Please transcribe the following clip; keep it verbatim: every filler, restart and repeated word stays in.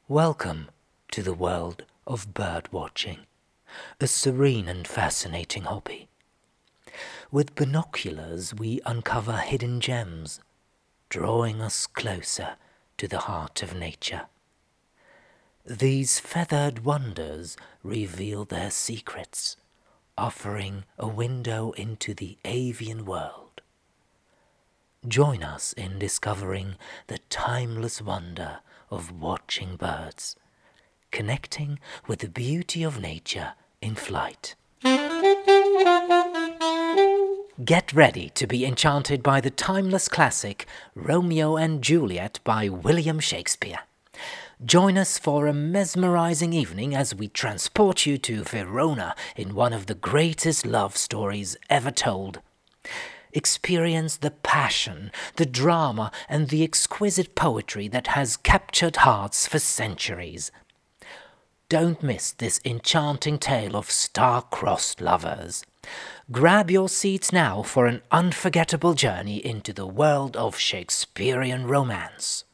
Welcome to the world of bird watching, a serene and fascinating hobby. With binoculars we uncover hidden gems, drawing us closer to the heart of nature. These feathered wonders reveal their secrets, offering a window into the avian world. Join us in discovering the timeless wonder of watching birds, connecting with the beauty of nature in flight. Get ready to be enchanted by the timeless classic Romeo and Juliet by William Shakespeare. Join us for a mesmerizing evening as we transport you to Verona in one of the greatest love stories ever told. Experience the passion, the drama, and the exquisite poetry that has captured hearts for centuries. Don't miss this enchanting tale of star-crossed lovers. Grab your seats now for an unforgettable journey into the world of Shakespearean romance.